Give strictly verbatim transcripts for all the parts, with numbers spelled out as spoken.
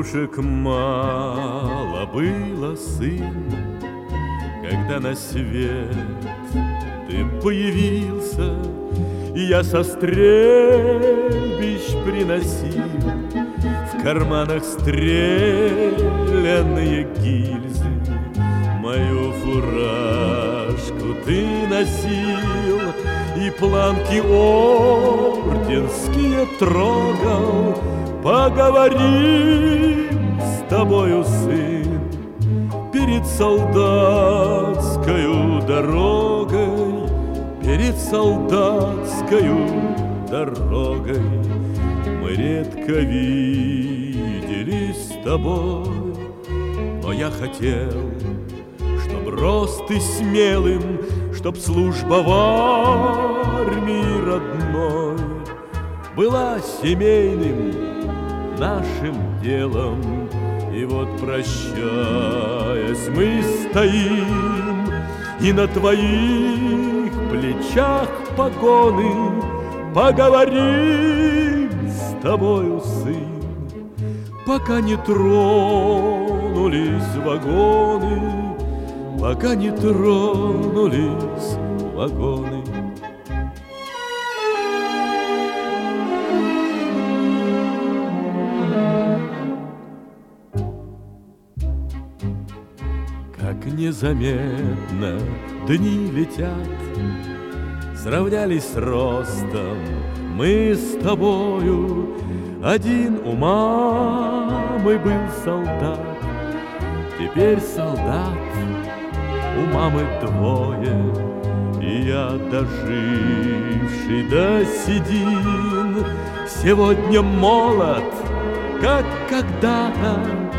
игрушек мало было, сын, когда на свет ты появился, и я со стрельбищ приносил в карманах стрелянные гильзы. Мою фуражку ты носил и планки орденские трогал. Поговорим с тобою, сын, перед солдатскою дорогой, перед солдатскою дорогой. Мы редко виделись с тобой, но я хотел, чтоб рост ты смелым, чтоб служба в армии родной была семейным нашим делом. И вот, прощаясь, мы стоим, и на твоих плечах погоны. Поговорим с тобою, сын, пока не тронулись вагоны, пока не тронулись вагоны. Как незаметно дни летят, сравнялись с ростом мы с тобою. Один у мамы был солдат, теперь солдат у мамы двое. И я, доживший до седин, сегодня молод, как когда-то.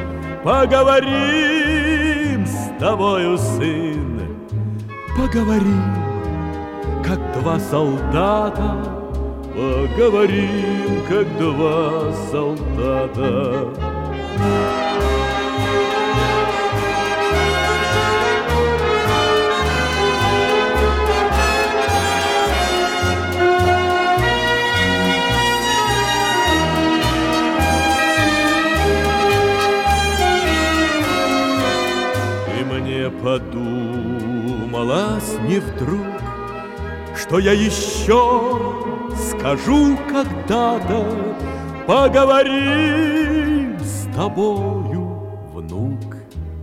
Поговорим с тобою, сын, поговорим, как два солдата. Поговорим, как два солдата. Подумалось не вдруг, что я еще скажу когда-то. Поговорим с тобою, внук,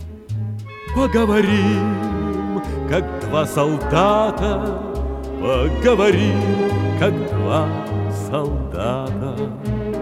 поговорим, как два солдата. Поговорим, как два солдата.